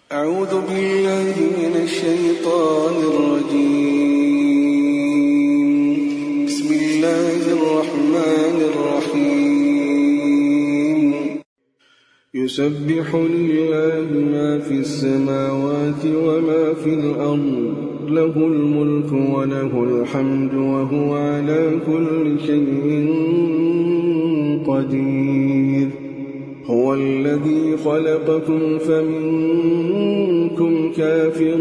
أعوذ بالله من الشيطان الرجيم. بسم الله الرحمن الرحيم. يسبح لله ما في السماوات وما في الأرض، له الملك وله الحمد وهو على كل شيء قدير. هو الذي خلقكم فمنكم كافر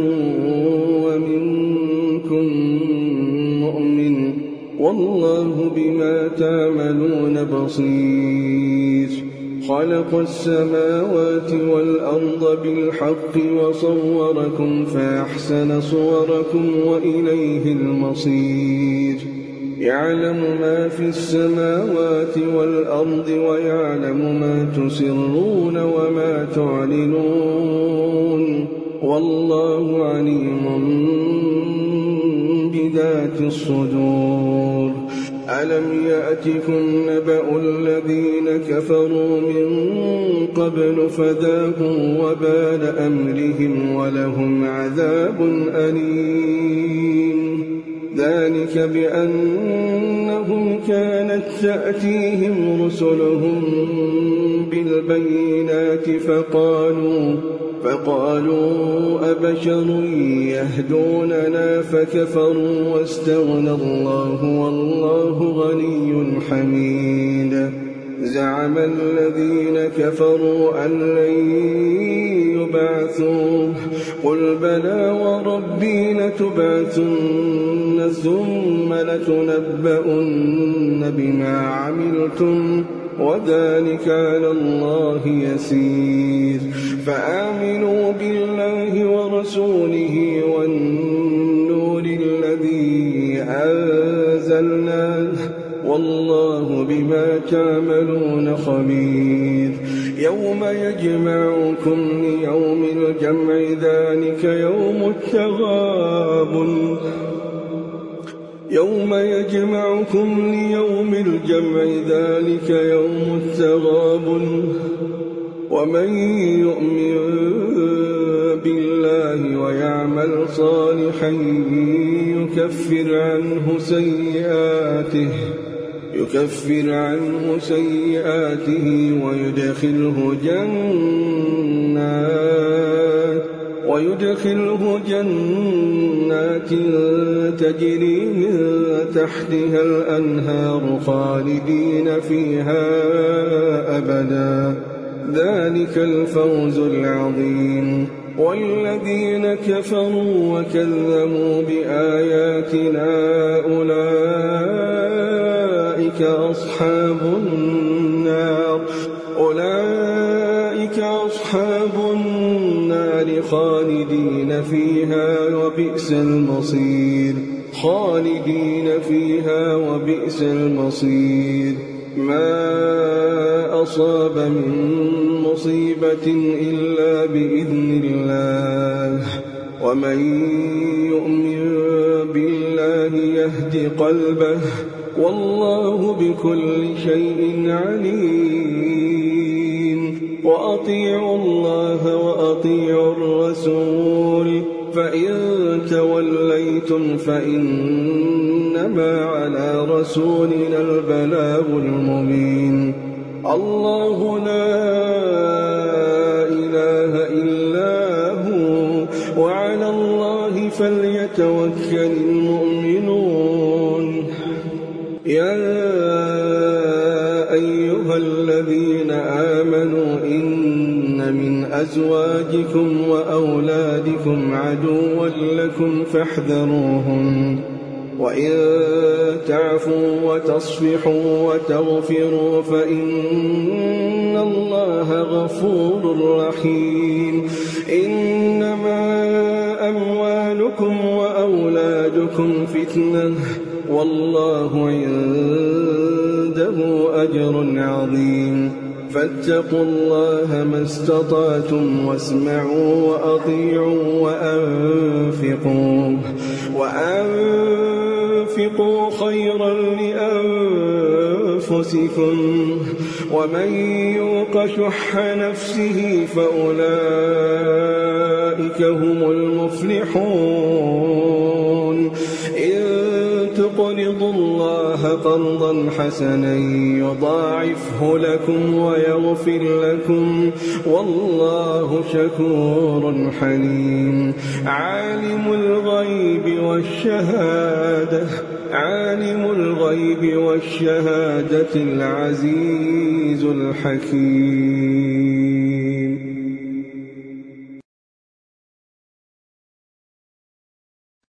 ومنكم مؤمن، والله بما تعملون بصير. خلق السماوات والأرض بالحق وصوركم فأحسن صوركم وإليه المصير. يعلم ما في السماوات والأرض ويعلم ما تسرون وما تعلنون، والله عليم بذات الصدور. ألم يأتكم نبأ الذين كفروا من قبل فذاقوا وبال أمرهم ولهم عذاب أليم. ذلك بأنهم كانت تأتيهم رسلهم بالبينات فقالوا أبشر يهدوننا فكفروا واستغنى الله والله غني حميد. زعم الذين كفروا أن لن يبعثوا، قل بلى وربي لتبعثن ثم لتنبؤن بما عملتم وذلك على الله يسير. فآمنوا بالله ورسوله والنور الذي أنزلناه، والله بما تعملون خبير. يوم يجمعكم ليوم الجمع ذلك يوم التغابن. يوم يجمعكم ليوم الجمع ذلك يوم التغابن. ومن يؤمن بالله ويعمل صالحا يكفر عنه سيئاته ويدخله جنات تجري من تحتها الأنهار خالدين فيها أبدا، ذلك الفوز العظيم. والذين كفروا وكذبوا بآياتنا أولئك أصحاب النار خالدين فيها وبئس المصير. ما أصاب من مصيبة إلا بإذن الله، ومن يؤمن بالله يهد قلبه، والله بكل شيء عليم. وأطيعوا الله وأطيعوا الرسول، فإن توليتم فإنما على رسولنا البلاغ المبين. الله لا إله إلا هو، وعلى الله فليتوكل المؤمنون. يا أيها الذين آمنوا إن من أزواجكم وأولادكم عدوا لكم فاحذروهم، وإن تعفوا وتصفحوا وتغفروا فإن الله غفور رحيم. إنما أموالكم وأولادكم فتنة، والله عنده أجر عظيم. فاتقوا الله ما استطعتم واسمعوا وأطيعوا وأنفقوا خيرا لأنفسكم، ومن يوق شح نفسه فأولئك أولئك هم المفلحون إن تقرضوا الله قرضا حسنا يضاعفه لكم ويغفر لكم والله شكور حليم عالم الغيب والشهادة العزيز الحكيم